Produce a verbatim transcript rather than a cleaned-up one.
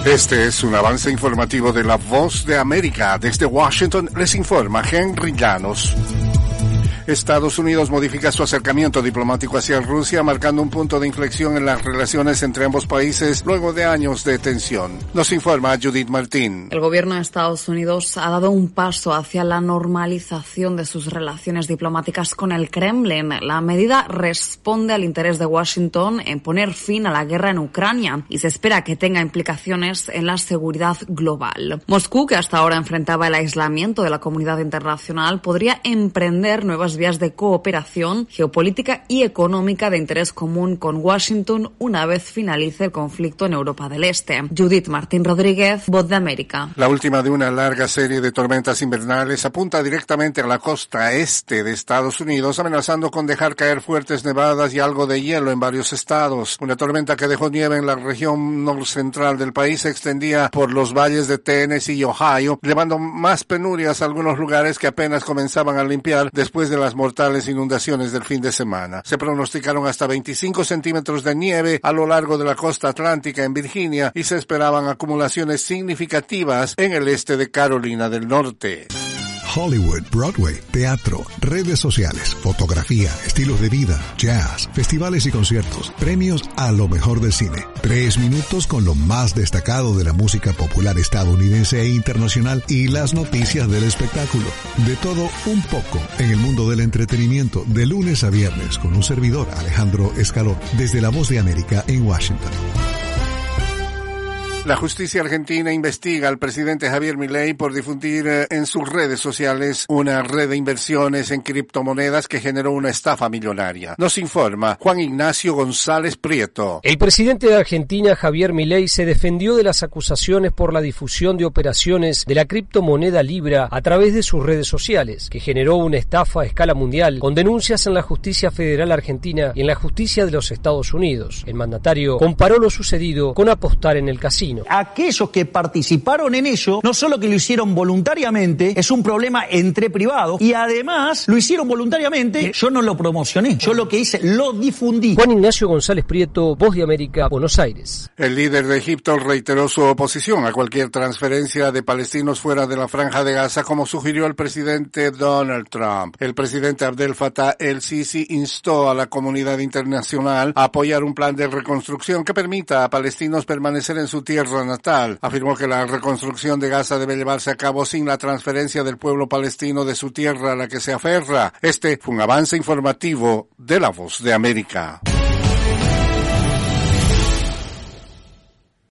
Este es un avance informativo de La Voz de América. Desde Washington les informa Henry Llanos. Estados Unidos modifica su acercamiento diplomático hacia Rusia, marcando un punto de inflexión en las relaciones entre ambos países luego de años de tensión. Nos informa Judith Martín. El gobierno de Estados Unidos ha dado un paso hacia la normalización de sus relaciones diplomáticas con el Kremlin. La medida responde al interés de Washington en poner fin a la guerra en Ucrania y se espera que tenga implicaciones en la seguridad global. Moscú, que hasta ahora enfrentaba el aislamiento de la comunidad internacional, podría emprender nuevas vías de cooperación geopolítica y económica de interés común con Washington una vez finalice el conflicto en Europa del Este. Judith Martín Rodríguez, Voz de América. La última de una larga serie de tormentas invernales apunta directamente a la costa este de Estados Unidos, amenazando con dejar caer fuertes nevadas y algo de hielo en varios estados. Una tormenta que dejó nieve en la región norcentral del país se extendía por los valles de Tennessee y Ohio, llevando más penurias a algunos lugares que apenas comenzaban a limpiar después de las mortales inundaciones del fin de semana. Se pronosticaron hasta veinticinco centímetros de nieve a lo largo de la costa atlántica en Virginia y se esperaban acumulaciones significativas en el este de Carolina del Norte. Hollywood, Broadway, teatro, redes sociales, fotografía, estilos de vida, jazz, festivales y conciertos, premios a lo mejor del cine. Tres minutos con lo más destacado de la música popular estadounidense e internacional y las noticias del espectáculo. De todo un poco en el mundo del entretenimiento, de lunes a viernes con un servidor, Alejandro Escalón, desde La Voz de América en Washington. La justicia argentina investiga al presidente Javier Milei por difundir eh, en sus redes sociales una red de inversiones en criptomonedas que generó una estafa millonaria. Nos informa Juan Ignacio González Prieto. El presidente de Argentina, Javier Milei, se defendió de las acusaciones por la difusión de operaciones de la criptomoneda Libra a través de sus redes sociales, que generó una estafa a escala mundial con denuncias en la justicia federal argentina y en la justicia de los Estados Unidos. El mandatario comparó lo sucedido con apostar en el casino. Aquellos que participaron en ello, no solo que lo hicieron voluntariamente, es un problema entre privados, y además lo hicieron voluntariamente, yo no lo promocioné, yo lo que hice, lo difundí. Juan Ignacio González Prieto, Voz de América, Buenos Aires. El líder de Egipto reiteró su oposición a cualquier transferencia de palestinos fuera de la Franja de Gaza, como sugirió el presidente Donald Trump. El presidente Abdel Fattah el-Sisi instó a la comunidad internacional a apoyar un plan de reconstrucción que permita a palestinos permanecer en su tierra natal. Afirmó que la reconstrucción de Gaza debe llevarse a cabo sin la transferencia del pueblo palestino de su tierra a la que se aferra. Este fue un avance informativo de La Voz de América.